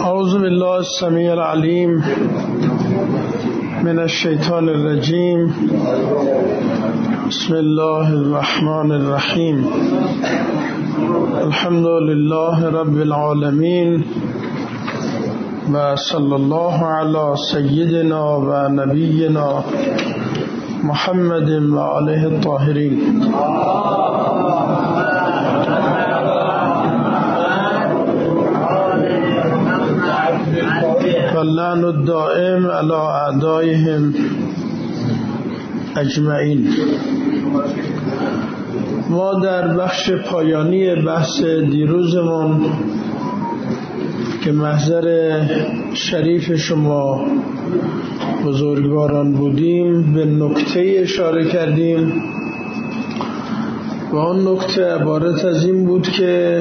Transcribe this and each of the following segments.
اعوذ بالله السمیع العلیم من الشیطان الرجیم. بسم الله الرحمن الرحیم. الحمد لله رب العالمین و صلی الله علی سیدنا و نبینا محمد و آله الطاهرین. واللعن الدائم علی اعدائهم اجمعین. ما در بخش پایانی بحث دیروزمون که محضر شریف شما بزرگواران بودیم به نکته اشاره کردیم و اون نکته عبارت از این بود که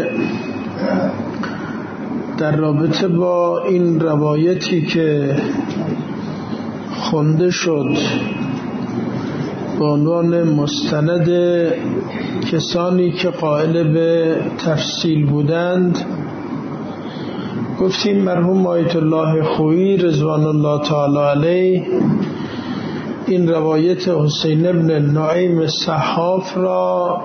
در رابطه با این روایتی که خونده شد به عنوان مستند کسانی که قائل به تفصیل بودند، گفتیم مرحوم آیت الله خویی رضوان الله تعالی علیه این روایت حسین ابن نعیم صحاف را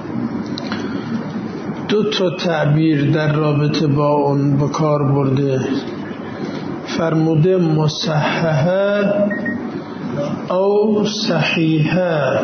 دو تا تعبیر در رابطه با اون به کار برده. فرموده مصححه او صحیحه.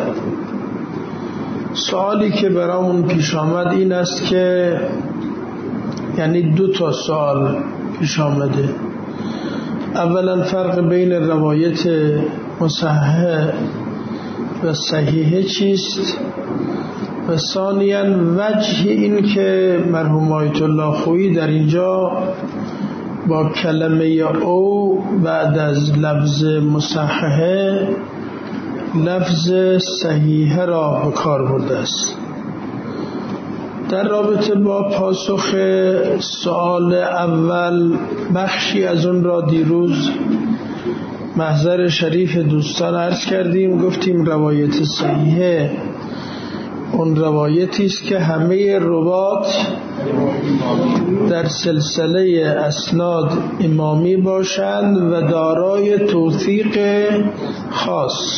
سوالی که برامون پیش آمد این است که یعنی دو تا سوال پیش آمده. اولا فرق بین روایت مصححه و صحیحه چیست؟ و ثانیاً وجه این که مرحوم آیت الله خویی در اینجا با کلمه او بعد از لفظ مصححه لفظ صحیحه را به کار برده است. در رابطه با پاسخ سوال اول بخشی از اون را دیروز محضر شریف دوستان عرض کردیم. گفتیم روایت صحیحه اون روایتی است که همه روات در سلسله اسناد امامی باشند و دارای توثیق خاص.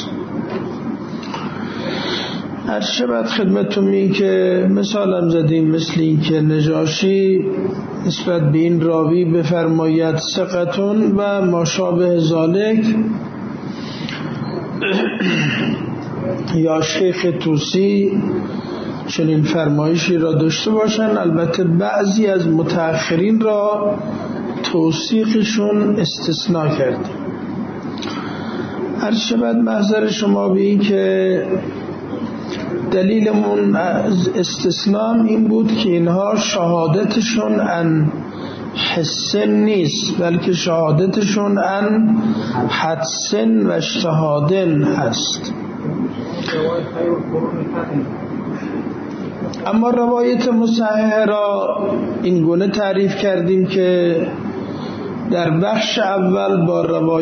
هر شبت خدمتتون این که مثالم زدیم مثل این که نجاشی نسبت به این راوی بفرماید ثقتون و ماشابه ذالک، یا شیخ توسی چنین فرمایشی را داشته باشن. البته بعضی از متأخرین را توثیقشون استثناء کرد. هر شبت محضر شما به این که دلیلمون از استثناء این بود که اینها شهادتشون ان حسن نیست بلکه شهادتشون ان حدسن و اجتهادن هست. اما روایت مصححه را این گونه تعریف کردیم که در بخش اول با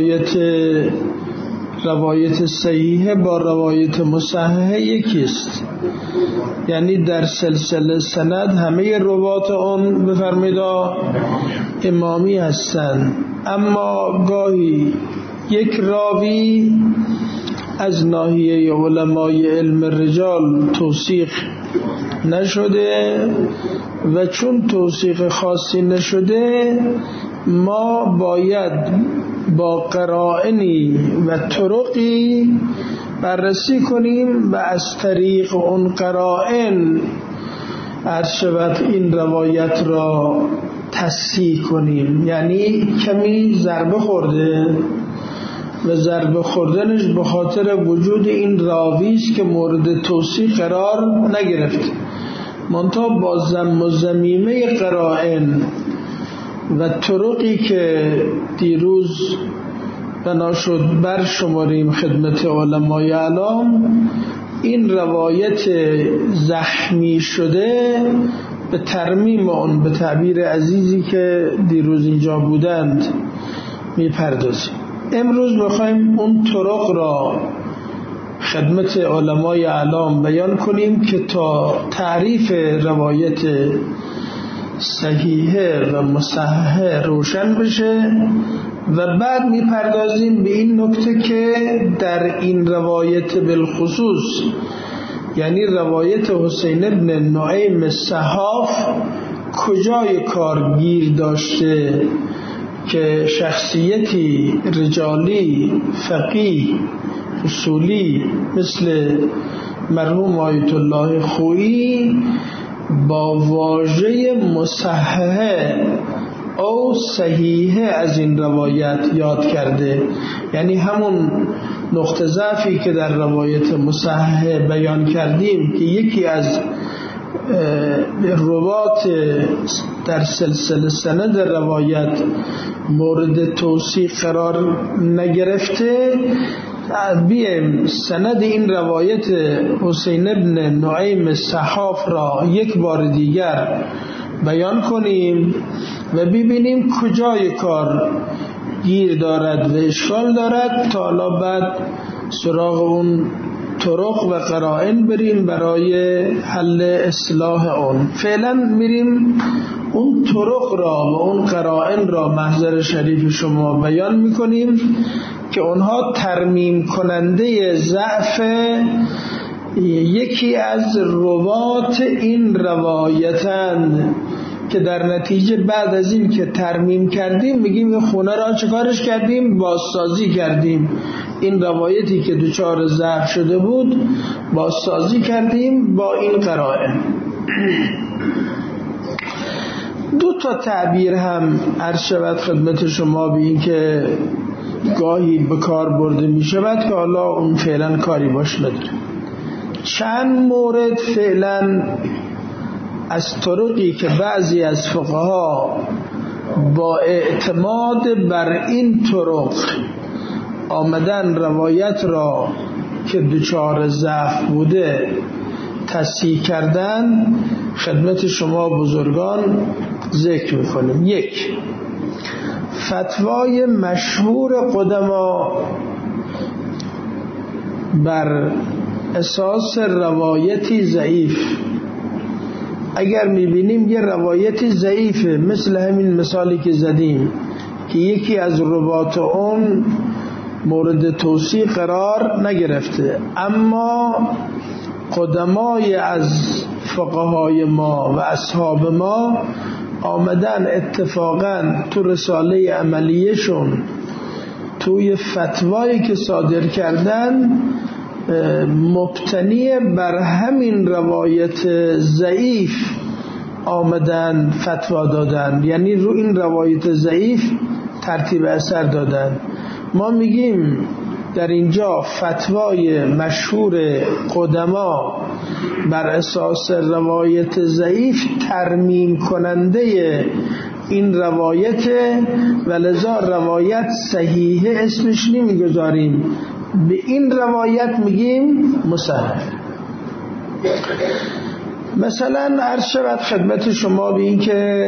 روایت صحیحه با روایت مصححه یکیست، یعنی در سلسله سند همه روات اون بفرمایید امامی هستند، اما گاهی یک راوی از ناحیه علمای علم رجال توثیق نشده و چون توثیق خاصی نشده ما باید با قرائنی و طرقی بررسی کنیم و از طریق اون قرائن عرض شود این روایت را تصحیح کنیم. یعنی کمی ضربه خورده و ضربه خوردنش به خاطر وجود این راوی است که مورد توصیح قرار نگرفت، منتها با ذم و ذمیمه قرائن و طرقی که دیروز بنا شد برشماریم خدمت علمای اعلام، این روایت زخمی شده به ترمیم اون به تعبیر عزیزی که دیروز اینجا بودند میپردازیم. امروز میخوایم اون طرق را خدمت علمای اعلام بیان کنیم که تا تعریف روایت صحیحه و مصححه روشن بشه و بعد میپردازیم به این نکته که در این روایت بالخصوص، یعنی روایت حسین ابن نعیم الصحاف، کجای کار گیر داشته که شخصیتی رجالی فقیه اصولی مثل مرحوم آیت الله خویی با واژه مصححه او صحیحه از این روایت یاد کرده. یعنی همون نقطه ضعفی که در روایت مصححه بیان کردیم که یکی از روات در سلسله سند روایت مورد توثیق قرار نگرفته، بیایم سند این روایت حسین ابن نعیم الصحاف را یک بار دیگر بیان کنیم و ببینیم کجای کار گیر دارد و اشکال دارد، تا حالا بعد سراغ اون طرق و قرائن بریم برای حل اصلاح اون. فعلا میریم اون طرق را و اون قرائن را محضر شریف شما بیان میکنیم که اونها ترمیم کننده ضعف یکی از روات این روایتند، که در نتیجه بعد از این که ترمیم کردیم میگیم خونه را چکارش کردیم؟ بازسازی کردیم. این روایتی که دچار ضعف شده بود بازسازی کردیم با این قرائن. دو تا تعبیر هم عرض شود خدمت شما به این که گاهی به کار برده می شود که حالا اون فعلا کاری باش نداره. چند مورد فعلا از طرقی که بعضی از فقها با اعتماد بر این طرق آمدن روایت را که دچار ضعف بوده تصحیح کردن خدمت شما بزرگان ذکر میکنیم. یک، فتوای مشهور قدما بر اساس روایتی ضعیف. اگر میبینیم یه روایتی ضعیفه، مثل همین مثالی که زدیم که یکی از روات اون مورد توصیح قرار نگرفته، اما قدمای از فقهای ما و اصحاب ما آمدن اتفاقا تو رساله عملیشون توی فتوایی که صادر کردن مبتنی بر همین روایت ضعیف آمدن فتوا دادن، یعنی رو این روایت ضعیف ترتیب اثر دادن. ما میگیم در اینجا فتوای مشهور قدما بر اساس روایت ضعیف ترمیم کننده این روایت و لذا روایت صحیحه اسمش نمیگذاریم، به این روایت میگیم مصحح. مثلا عرض شود خدمت شما به این که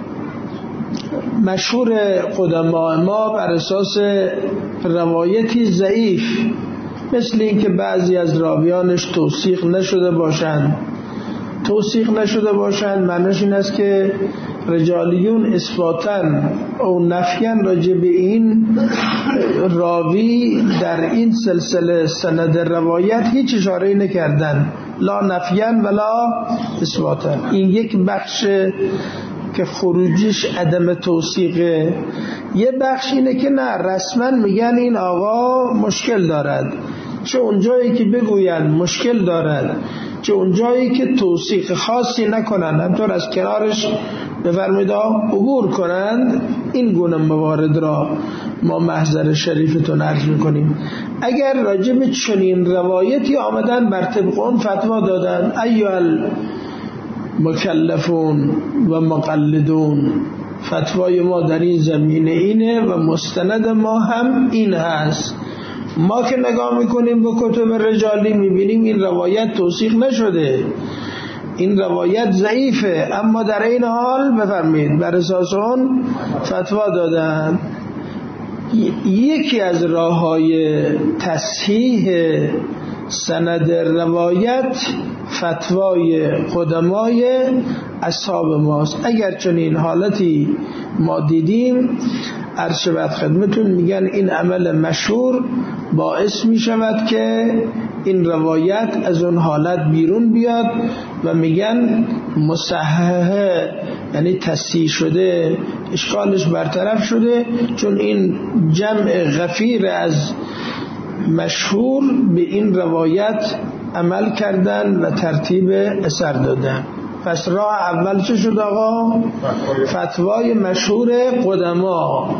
مشهور قدما ما بر اساس روایتی ضعیف، مثل این که بعضی از راویانش توثیق نشده باشند معنیش این است که رجالیون اثباتن او نفیان راجع به این راوی در این سلسله سند روایت هیچ اشاره نکردن، لا نفیان ولا اثباتن. این یک بخش که خروجیش عدم توثیقه. یه بخش اینه که نه، رسما میگن این آقا مشکل دارد، چه اونجایی که بگوین مشکل دارد چه اونجایی که توثیق خاصی نکنن، همطور از کنارش بفرمایید عبور کنند. این گونه موارد را ما محضر شریفتون عرض میکنیم. اگر راجع به چنین روایتی آمدن بر طبق اون فتوا دادن، ایها مکلفون و مقلدون، فتوای ما در این زمینه اینه و مستند ما هم این هست. ما که نگاه میکنیم به کتب رجالی میبینیم این روایت توثیق نشده، این روایت ضعیفه، اما در این حال بفرمایید بر اساس اون فتوا دادن. یکی از راههای تصحیح سند روایت فتوای قدمای اصحاب ماست. اگر چنین حالتی ما دیدیم، عرض شود خدمتون، میگن این عمل مشهور باعث میشود که این روایت از اون حالت بیرون بیاد و میگن مصححه، یعنی تصحیح شده، اشکالش برطرف شده، چون این جمع غفیر از مشهور به این روایت عمل کردن و ترتیب اثر دادن. پس راه اول چه شد آقا؟ فتوای مشهور قدما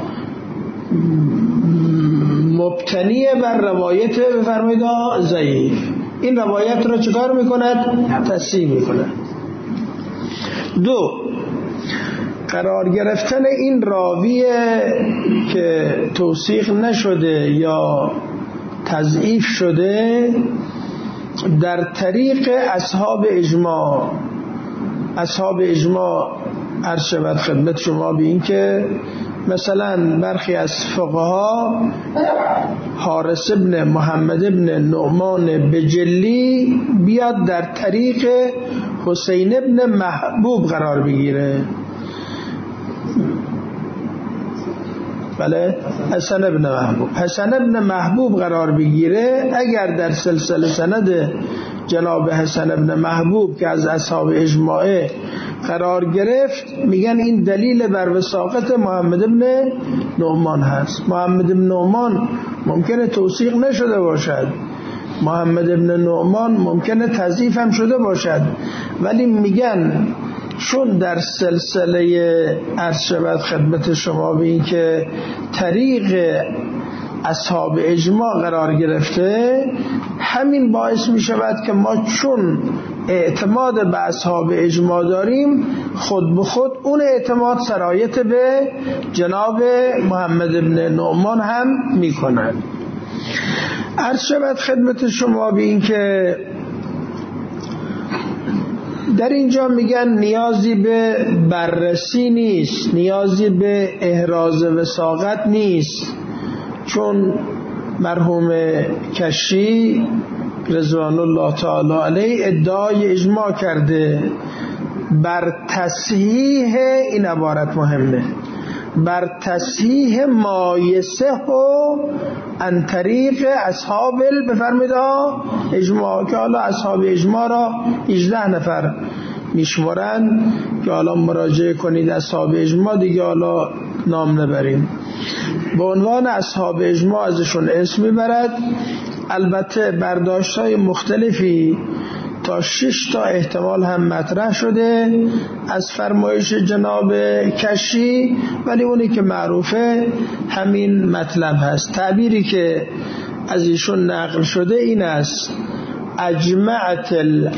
مبتنی بر روایت بفرمایید ضعیف. این روایت را چکار میکند؟ تصحیح میکند. 2. قرار گرفتن این راوی که توثیق نشده یا تضعیف شده در طریق اصحاب اجماع. اصحاب اجماع عرض شود خدمت شما به این که مثلا برخی از فقها حارث ابن محمد ابن نعمان بجلی بیاد در طریق حسین ابن محبوب قرار بگیره، بله، حسن ابن محبوب قرار بگیره. اگر در سلسله سند جناب حسن ابن محبوب که از اصحاب اجماع قرار گرفت، میگن این دلیل بر وثاقت محمد ابن نعمان هست. محمد ابن نعمان ممکنه توثیق نشده باشد، محمد ابن نعمان ممکنه تضعیف هم شده باشد، ولی میگن چون در سلسله عرض شود خدمت شما به این که طریق اصحاب اجماع قرار گرفته، همین باعث می شود که ما چون اعتماد به اصحاب اجماع داریم، خود به خود اون اعتماد سرایت به جناب محمد ابن نعمان هم می کند. عرض شود خدمت شما به این که در اینجا میگن نیازی به بررسی نیست، نیازی به احراز وثاقت نیست، چون مرحوم کشی رضوان الله تعالی علیه ادعای اجماع کرده بر تصحیح، این عبارت مهمه، بر تصحیح ما یصح عن طریق اصحاب بفرمایید اجماع، که حالا اصحاب اجماع را 18 نفر میشمارن که حالا مراجعه کنید اصحاب اجماع، دیگه حالا نام نبریم. به عنوان اصحاب اجماع ازشون اسم میبرد. البته برداشت‌های مختلفی تا 6 تا احتمال هم مطرح شده از فرمایش جناب کشی، ولی اونی که معروفه همین مطلب هست. تعبیری که از ایشون نقل شده این است: اجمعت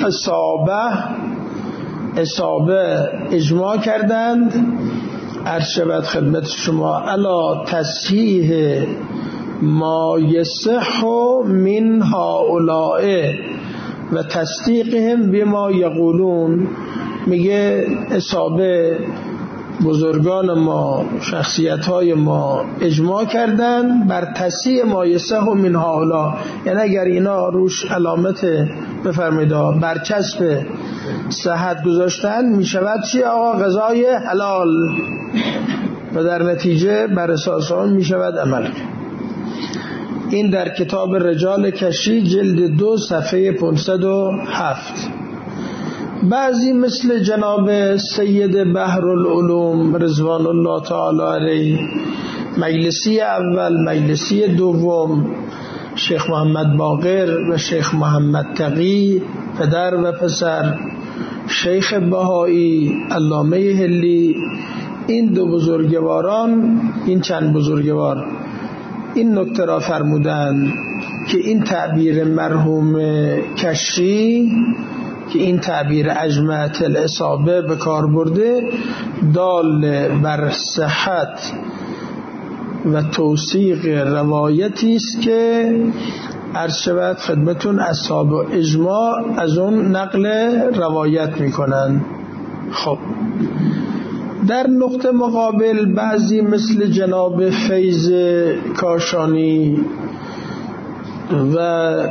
اصابه اجماع کردند، عرض شود خدمت شما، الا تصحیح ما یصح من هؤلاء و تصدیقهم بما یقولون. میگه اصحابه بزرگان ما، شخصیت‌های ما اجماع کردن بر تصحیح ما یصح من هؤلاء، یعنی اگر اینا روش علامت بفرمایید برچسب صحت گذاشتن، میشود چی آقا؟ غذای حلال، و در نتیجه بر اساس آن میشود عمل. این در کتاب رجال کشی جلد 2 صفحه 507. بعضی مثل جناب سید بحرالعلوم رضوان الله تعالی علیه، مجلسی اول، مجلسی دوم، شیخ محمد باقر و شیخ محمد تقی پدر و پسر، شیخ بهایی، علامه هلی، این دو بزرگواران، این چند بزرگوار این نکته را فرمودند که این تعبیر مرحوم کشی، که این تعبیر اجمعت الاصابه به کار برده، دال بر صحت و توثیق روایتی است که عرض شود خدمتون اصحاب اجماع از اون نقل روایت میکنن. خب در نقطه مقابل بعضی مثل جناب فیض کاشانی و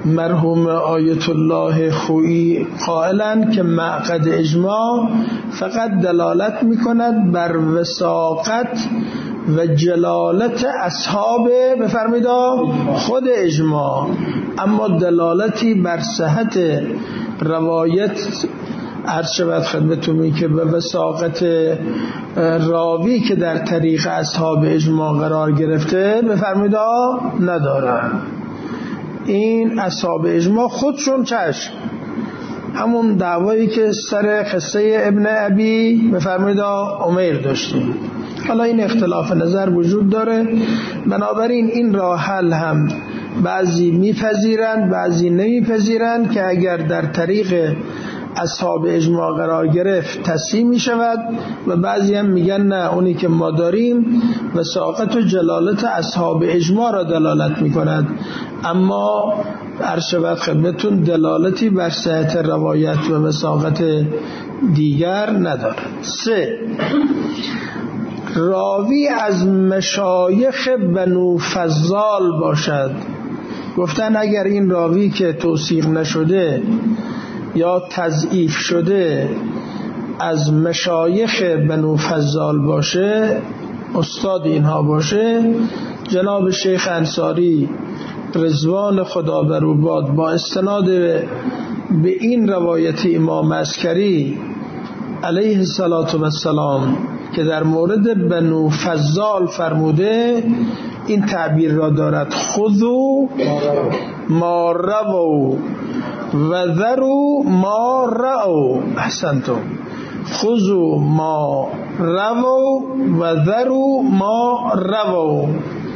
مرحوم آیت الله خویی قائلند که معقد اجماع فقط دلالت میکند بر وثاقت و جلالت اصحاب بفرمایید خود اجماع، اما دلالتی بر صحت روایت عرض شود خدمتتون که به وثاقت راوی که در طریق اصحاب اجماع قرار گرفته بفرمایید ندارن. این اصحاب اجماع خودشون چشم همون دعوایی که سر قصه ابن ابی بفرمایید عمیر داشتیم. حالا این اختلاف نظر وجود داره، بنابراین این راه حل هم بعضی میپذیرند بعضی نمیپذیرند که اگر در طریق اصحاب اجماع قرار گرفت تصحیح می شود، و بعضی هم میگن نه، اونی که ما داریم وثاقت و جلالت اصحاب اجماع را دلالت می کند، اما عرض شود خدمتتون دلالتی بر صحت روایت و وثاقت دیگر ندارد. 3. راوی از مشایخ بنو فضال باشد. گفتن اگر این راوی که توثیق نشده یا تضعیف شده از مشایخ بنو فضال باشه، استاد اینها باشه، جناب شیخ انصاری رضوان خدا بر او باد با استناد به این روایت امام عسکری علیه السلام که در مورد بنو فضال فرموده این تعبیر را دارد: خذوا ما رووا و ذروا ما رأوا. احسنتم. خذوا ما رووا و ذروا ما رأوا.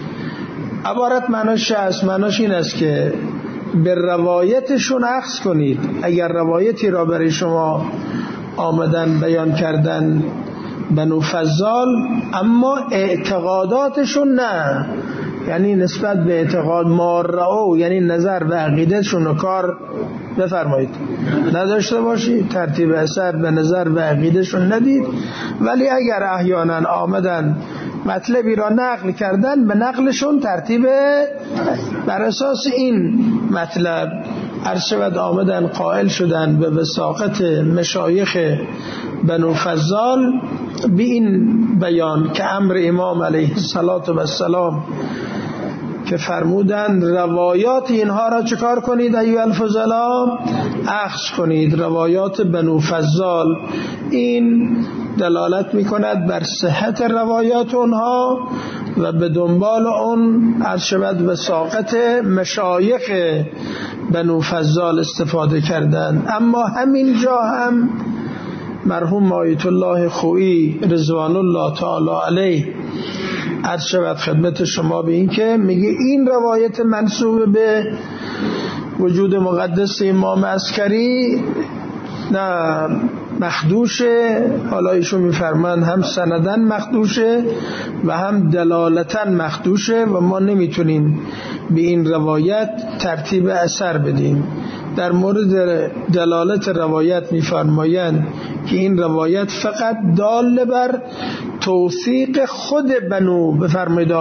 عبارت معناش این است که به روایتشون اخذ کنید. اگر روایتی را برای شما آمدن بیان کردن بنو فضال، اما اعتقاداتشون نه، یعنی نسبت به اعتقاد ما رأوا، یعنی نظر به عقیدهشون رو کار بفرمایید نداشته باشید، ترتیب اثر به نظر به عقیدهشون ندید، ولی اگر احیانا آمدن مطلبی را نقل کردن به نقلشون ترتیب بر اساس این مطلب عرض شود آمدن قائل شدن به وثاقت مشایخ بنو فضال به این بیان که امر امام علیه السلام که فرمودند روایات اینها را چکار کنید ایها الفضلا، اخذ کنید، روایات بنو فضال. این دلالت می کند بر صحت روایات اونها و به دنبال اون عرض شود وثاقت مشایخ بنو فضال استفاده کردند. اما همین جا هم مرحوم آیت الله خویی رضوان الله تعالی علیه عرض شود خدمت شما به این که میگه این روایت منسوب به وجود مقدس امام عسکری نه مخدوشه، حالا ایشون میفرمان هم سندن مخدوشه و هم دلالتن مخدوشه و ما نمیتونیم به این روایت ترتیب اثر بدیم. در مورد دلالت روایت میفرمایند که این روایت فقط دال بر توثیق خود بنو بفرمایید،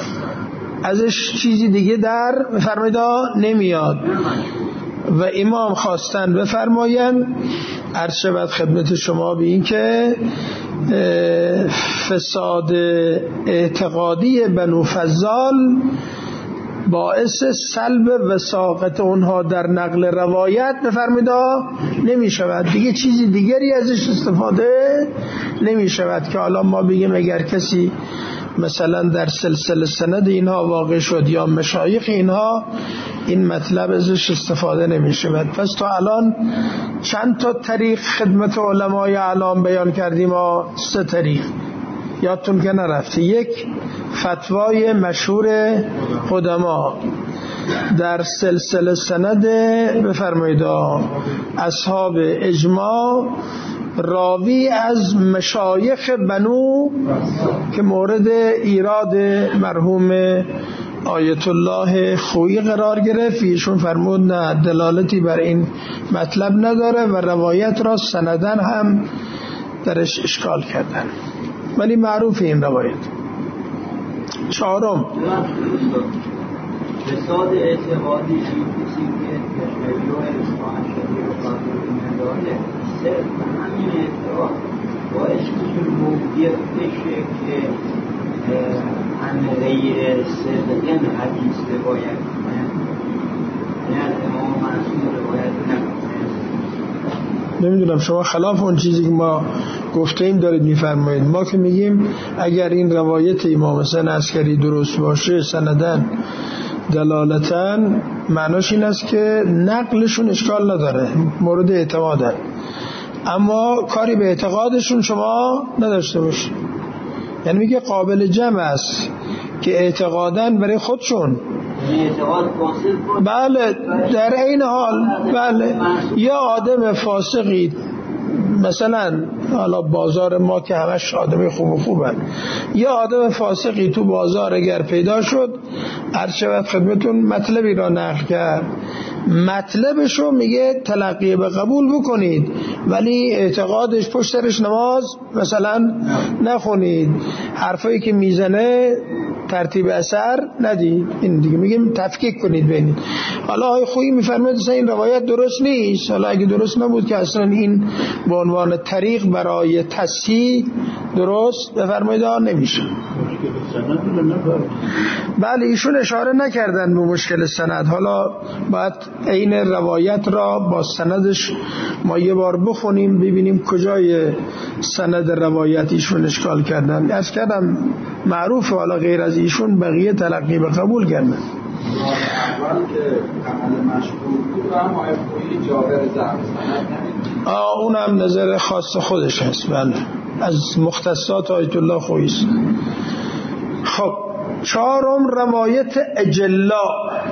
ازش چیزی دیگه در بفرمایید نمیاد. و امام خواستن بفرمایند عرض شود خدمت شما به این که فساد اعتقادی بنو فضال باعث سلب وثاقت اونها در نقل روایت بفرمایید نمی شود، دیگه چیزی دیگری ازش استفاده نمی شود که حالا ما بگیم اگر کسی مثلا در سلسله سند اینها واقع شد یا مشایخ اینها، این مطلب ازش استفاده نمی شود. پس تا الان چند تا طریق خدمت علمای اعلام بیان کردیم؟ 3 طریق یادتون که نرفته. 1 فتوای مشهور قدما در سلسله سند بفرمایید اصحاب اجماع، راوی از مشایخ بنو که مورد ایراد مرحوم آیت الله خویی قرار گرفت، ایشون فرمود نه دلالتی بر این مطلب نداره و روایت را سندن هم درش اشکال کردن، ولی معروف این روایت. 4 فساد اعتقادی چیزی که اشعری و اصفهان شدی و قاطبی نداره، صرف همین اعتراف باعث میشه موضوعیت بشه که عن غیر صدقین حدیث روایت کنه، یعنی از امام معصوم روایت نکنه. نمیدونم شما خلاف اون چیزی که ما گفتیم دارید میفرمایید. ما که میگیم اگر این روایت امام حسین عسکری درست باشه سندن دلالتن، معناش این است که نقلشون اشکال نداره، مورد اعتمادن، اما کاری به اعتقادشون شما نداشته باشید. یعنی میگه قابل جمع است که اعتقادن برای خودشون، بله در این حال بله یا آدم فاسقی مثلا حالا بازار ما که همش آدم خوبن، یا آدم فاسقی تو بازار اگر پیدا شد، عرض شود خدمتون مطلبی را نقل کرد، مطلبشو میگه تلقی به قبول بکنید ولی اعتقادش پشترش نماز مثلا نخونید، حرفایی که میزنه ترتیب اثر ندید، این دیگه میگیم تفکیک کنید بینید. حالا آقای خویی میفرماید اصلا این روایت درست نیست، حالا اگه درست نبود که اصلا این به عنوان طریق برای تصحیح درست بفرمایید نمیشه. بله ایشون اشاره نکردن به مشکل سند، حالا باید این روایت را با سندش ما یه بار بخونیم ببینیم کجای سند روایت ایشون اشکال کردن. از کردم معروف، حالا غیر از ایشون بقیه تلقی به قبول کردن. اول که عمل مشهور بود و هم آیه خویی جابر ضعف سند اونم نظر خاص خودش هست، بله از مختصات آیت الله خویی است. خب چهارم روایت اجلا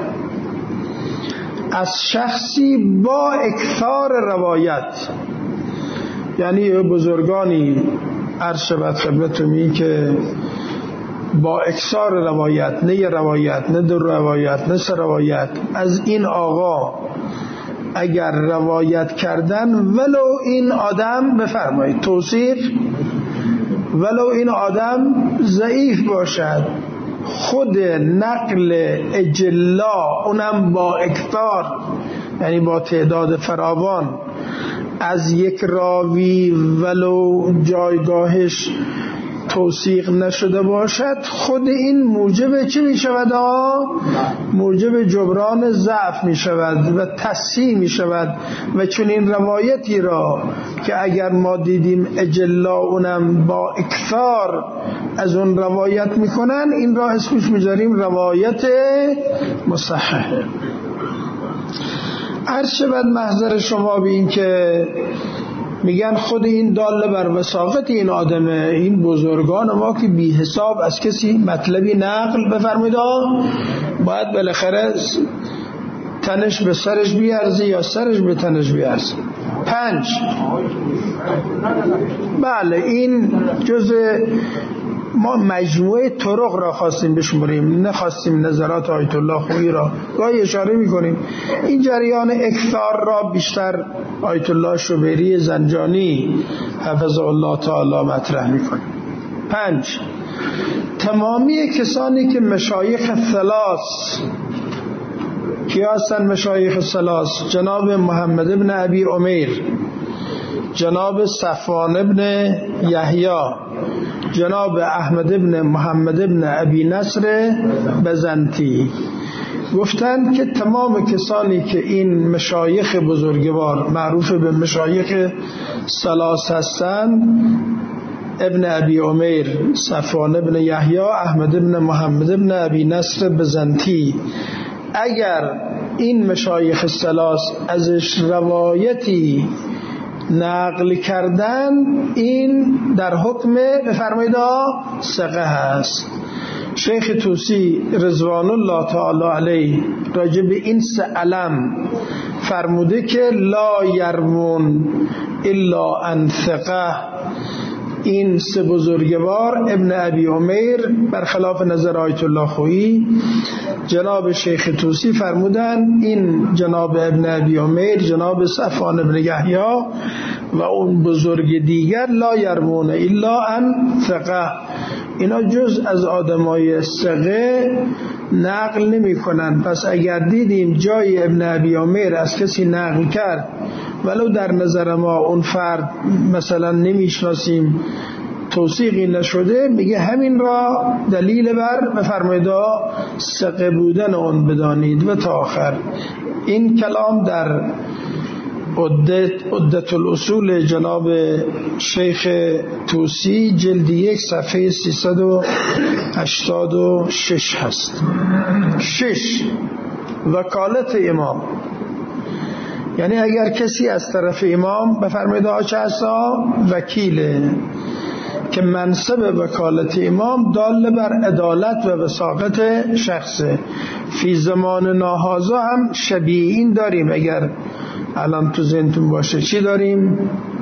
از شخصی با اکثار روایت، یعنی بزرگانی عرض شود خدمتتون که با اکثار روایت، نه یه روایت نه دو روایت نه سه روایت، از این آقا اگر روایت کردن ولو این آدم بفرمایید توصیف، ولو این آدم ضعیف باشد، خود نقل اجلا اونم با اکثار یعنی با تعداد فراوان از یک راوی ولو جایگاهش توثیق نشده باشد، خود این موجب چی می شود؟ موجب جبران ضعف می شود و تصحیح می شود. و چون این روایتی را که اگر ما دیدیم اجلا اونم با اکثار از اون روایت می کنن، این را اسمش می داریم روایت مصححه. عرض شود محضر شما به این که میگن خود این داله بر وثاقت این آدمه، این بزرگان ما که بی حساب از کسی مطلبی نقل بفرمایید باید بالاخره تنش به سرش بیارزه یا سرش به تنش بیارزه. 5 بله این جزء ما مجموعه طرق را خواستیم بشماریم، نخواستیم نظرات آیت الله خویی را گاهی اشاره میکنیم. این جریان اکثار را بیشتر آیت الله شبیری زنجانی حفظه الله تعالی مطرح میکنه. 5 تمامی کسانی که مشایخ ثلاث، کی هستن مشایخ ثلاث؟ جناب محمد ابن ابی عمیر، جناب صفوان ابن یحیی، جناب احمد ابن محمد ابن ابی نصر بزنتی، گفتند که تمام کسانی که این مشایخ بزرگوار معروف به مشایخ ثلاث هستند، ابن ابی عمیر، صفوان ابن یحیی، احمد ابن محمد ابن ابی نصر بزنتی، اگر این مشایخ ثلاث ازش روایتی نقل کردن، این در حکم بفرمایید ثقه هست. شیخ طوسی رضوان الله تعالی علیه راجع به این سه علم فرموده که لا یروون الا عن ثقه. این سه بزرگوار ابن ابی عمیر برخلاف نظر آیت الله خویی، جناب شیخ طوسی فرمودن این جناب ابن ابی عمیر، جناب صفوان ابن یحیی و اون بزرگ دیگر لا یروون الا عن ثقه، اینا جز از آدمای ثقه نقل نمی کنن. پس اگر دیدیم جای ابن ابی عمر از کسی نقل کرد ولو در نظر ما اون فرد مثلا نمیشناسیم، توثیقی نشده، میگه همین را دلیل بر بفرمایید ثقه بودن اون بدانید و تا آخر. این کلام در عدت الاصول جناب شیخ توسی جلد 1 صفحه 386 هست. 6. وکالت امام، یعنی اگر کسی از طرف امام بفرمایید چه هستا وکیله، که منصب وکالت امام دال بر عدالت و وثاقت شخصه. فی زمان ناهازا هم شبیه این داریم، اگر الان تو ذهنتون باشه. چی داریم؟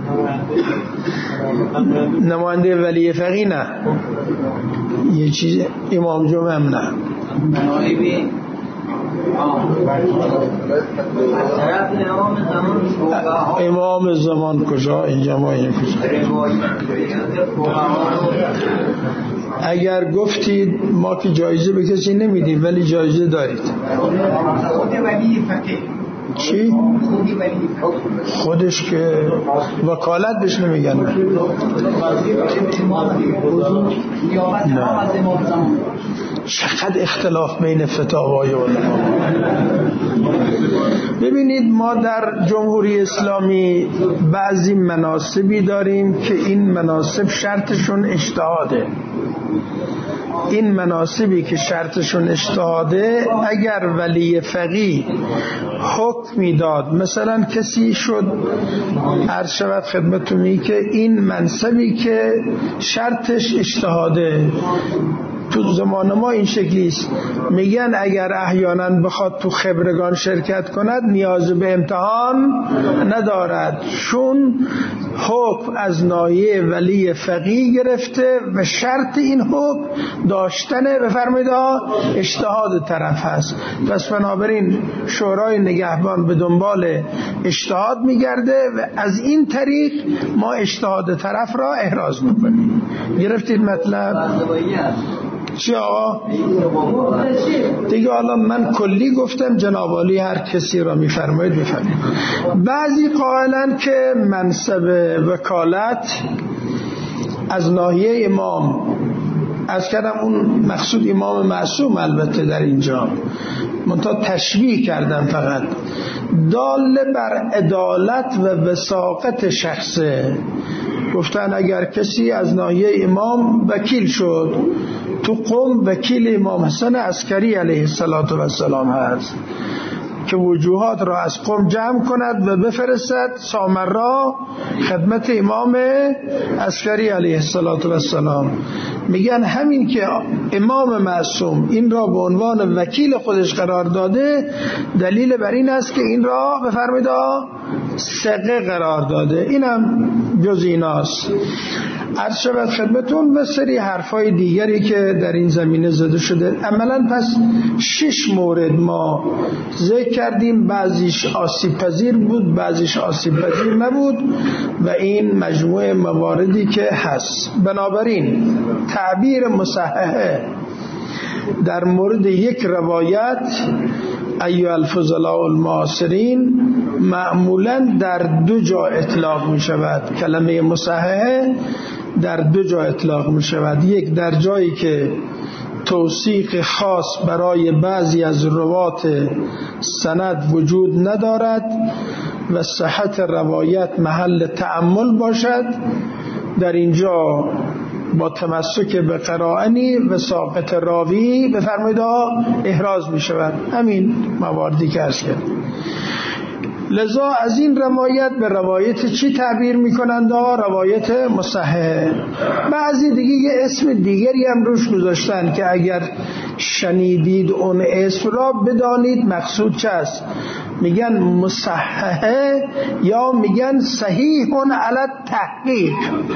نماینده ولی فقیه نه، یه چیز امام جمعه هم نه. امام زمان کجا؟ اینجا ما این کجا؟ اگر گفتید ما که جایزه به کسی نمیدیم ولی جایزه دارید. چی؟ خودش که وکالت بهش نمیگن. نه. چقدر اختلاف بین فتاوای علما. ببینید ما در جمهوری اسلامی بعضی مناصبی داریم که این مناصب شرطشون اجتهاده. این مناصبی که شرطشون اجتهاده، اگر ولی فقیه حکمی داد، مثلا کسی شد عرض شود خدمتتون که این منصبی که شرطش اجتهاده، تو زمان ما این شکلی است، میگن اگر احیانا بخواد تو خبرگان شرکت کند نیاز به امتحان ندارد، چون حکم از ناحیه ولی فقیه گرفته و شرط این حکم داشتن بفرمایید اجتهاد طرف هست. پس بنابراین شورای نگهبان به دنبال اجتهاد میگرده و از این طریق ما اجتهاد طرف را احراز میکنیم. گرفتید مطلب؟ چی آقا؟ دیگه حالا من کلی گفتم، جناب عالی هر کسی را میفرمایید بفرمایید. بعضی قائلن که منصب وکالت از ناحیه امام، از کردم اون مقصود امام معصوم البته در اینجا منتها تشبیه کردم، فقط دال بر عدالت و وثاقت شخصه. گفتن اگر کسی از ناحیه امام وکیل شد، تو قم وکیل امام حسن عسکری علیه السلام هست که وجوهات را از قم جمع کند و بفرستد سامرا خدمت امام عسکری علیه السلام. میگن همین که امام معصوم این را به عنوان وکیل خودش قرار داده، دلیل بر این است که این را بفرمایید ثقه قرار داده. اینم جز ایناست. عرض شود خدمتون و سری حرفای دیگری که در این زمینه زده شده. عملا پس 6 مورد ما ذکر کردیم، بعضیش آسیب پذیر بود، بعضیش آسیب پذیر نبود و این مجموعه مواردی که هست. بنابراین تعبیر مصححه در مورد یک روایت ایها الفضلاء المعاصرین معمولا در 2 جا اطلاق می شود. کلمه مصححه در 2 جا اطلاق می شود. یک در جایی که توثیق خاص برای بعضی از روات سند وجود ندارد و صحت روایت محل تأمل باشد، در اینجا با تمسک به قرائنی و ساقط راوی بفرمایید احراز می شود. همین مواردی که عرض کردم. لذا از این روایت به روایت چی تعبیر میکنند؟ روایت مصححه. بعضی دیگه یه اسم دیگری هم روش گذاشتن که اگر شنیدید اون اسم را بدانید مقصود چه است. میگن مصححه یا میگن صحیح علی التحقیق.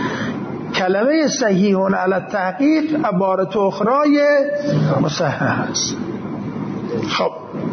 کلمه صحیح علی التحقیق عبارت اخرای مصحح است. خب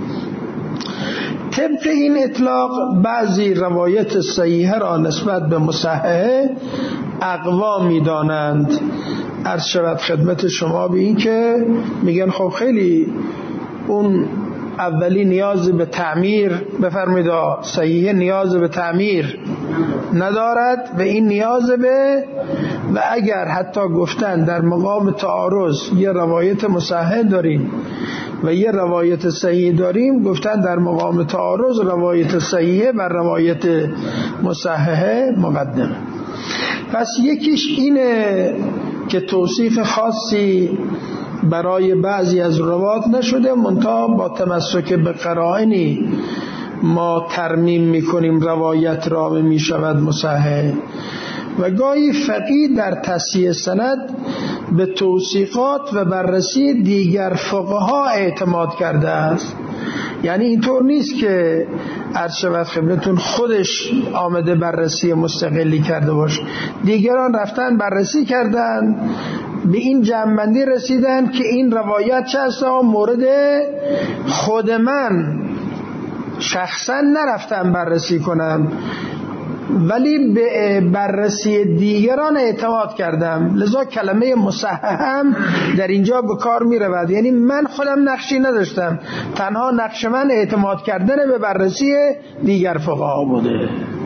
طبق این اطلاق بعضی روایت صحیحه را نسبت به مصححه اقوا می دانند. عرض شود خدمت شما به این که میگن خب خیلی اون اولی نیاز به تعمیر بفرمایید صحیح نیاز به تعمیر ندارد و این نیاز به و اگر حتی گفتن در مقام تعارض یه روایت مصحح داریم و یه روایت صحیح داریم، گفتن در مقام تعارض روایت صحیحه و روایت مصححه مقدمه. پس یکیش اینه که توصیف خاصی برای بعضی از روات نشده، منتها با تمسک به قرائنی ما ترمیم میکنیم روایت را و میشود مصحح. و گاهی فقیه در تصحیح سند به توثیقات و بررسی دیگر فقها اعتماد کرده است. یعنی اینطور نیست که عرض شود خدمتتون خودش آمده بررسی مستقلی کرده باشه، دیگران رفتن بررسی کردن به این جمع‌بندی رسیدن که این روایت چه است مورد خود من شخصا نرفتم بررسی کنم ولی به بررسی دیگران اعتماد کردم، لذا کلمه مصحح هم در اینجا به کار می رود. یعنی من خودم نقشی نداشتم، تنها نقش من اعتماد کردن به بررسی دیگر فقها بوده.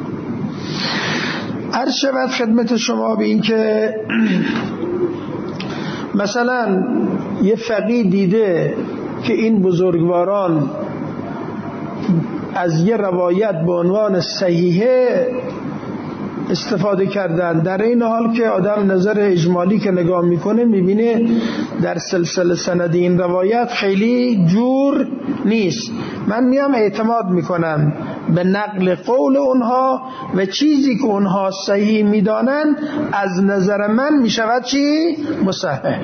عرض شود خدمت شما به این که مثلا یه فقیه دیده که این بزرگواران از یه روایت به عنوان صحیحه استفاده کردن، در این حال که آدم نظر اجمالی که نگاه میکنه میبینه در سلسله سندی این روایت خیلی جور نیست. من میام اعتماد میکنم به نقل قول اونها و چیزی که اونها صحیح میدانن از نظر من میشود چی؟ مصحح.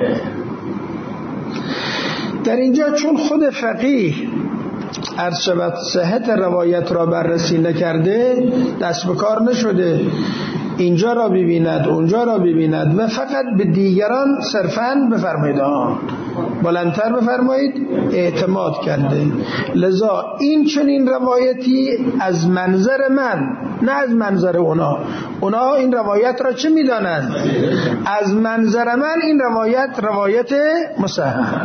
در اینجا چون خود فقیه عرض شود صحت روایت را بررسی نکرده، دست به کار نشده اینجا را ببیند اونجا را ببیند و فقط به دیگران صرفاً بفرمایید بلندتر بفرمایید اعتماد کرده. لذا این چنین روایتی از منظر من نه از منظر اونا این روایت را چه میدانند؟ از منظر من این روایت مصحح.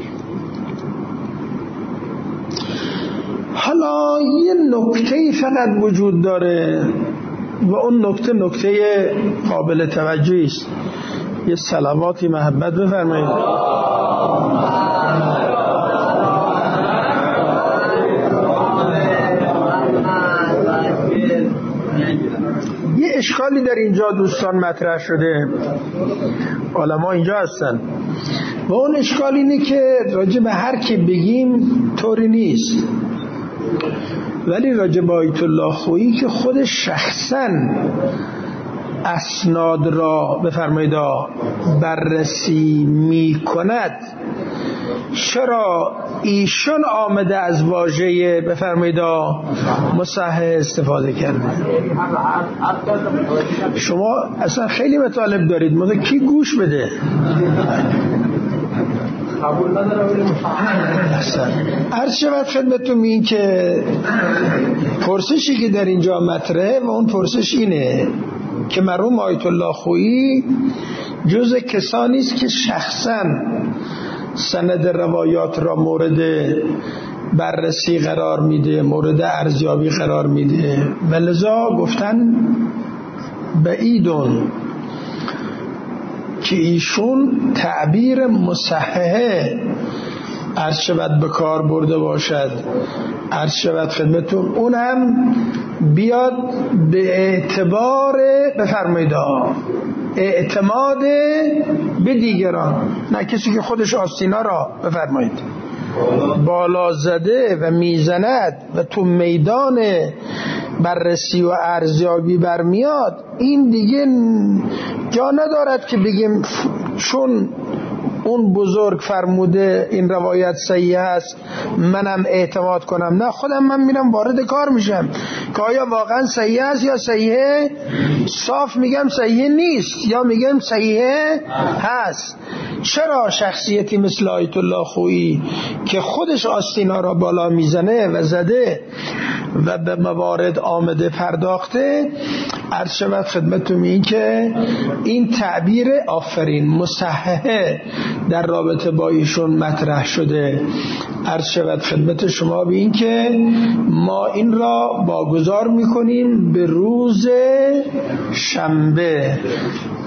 حالا یه نکته فقط وجود داره و اون نکته قابل توجهی است. یه صلواتی محبت بفرمایید. یه اشکالی در اینجا دوستان مطرح شده، علما اینجا هستن و اون اشکال اینه که راجع به هر کی بگیم طوری نیست، ولی راجع به آیت الله خویی که خود شخصاً اسناد را بفرمایید بررسی می کند، چرا ایشون آمده از واژه بفرمایید مصحح استفاده کرده؟ شما اصلا خیلی مطالب دارید، مگه کی گوش بده؟ قبول نداره ولی عرض شود خدمتتون این که پرسشی که در اینجا مطرحه و اون پرسش اینه که مرحوم آیت الله خویی جز کسانی است که شخصاً سند روایات را مورد بررسی قرار میده، مورد ارزیابی قرار میده و لذا گفتن بعیدون که ایشون تعبیر مصححه عرض شود به کار برده باشد. عرض شود خدمتون اون هم بیاد به اعتبار بفرمایید اعتماد به دیگران، نه کسی که خودش آستینا را بفرمایید بالا زده و میزند و تو میدان بررسی و ارزیابی برمیاد، این دیگه جا ندارد که بگیم چون اون بزرگ فرموده این روایت صحیح است منم اعتماد کنم. نه، خودم من میرم وارد کار میشم که آیا واقعا صحیح است یا صحیحه، صاف میگم صحیح نیست یا میگم صحیحه هست. چرا شخصیتی مثل آیت الله خویی که خودش آستینا را بالا میزنه و زده و به موارد آمده پرداخته، عرض شود خدمتتون این که این تعبیر آفرین مصححه در رابطه با ایشون مطرح شده. عرض شود خدمت شما به این که ما این را واگذار میکنیم به روز شنبه.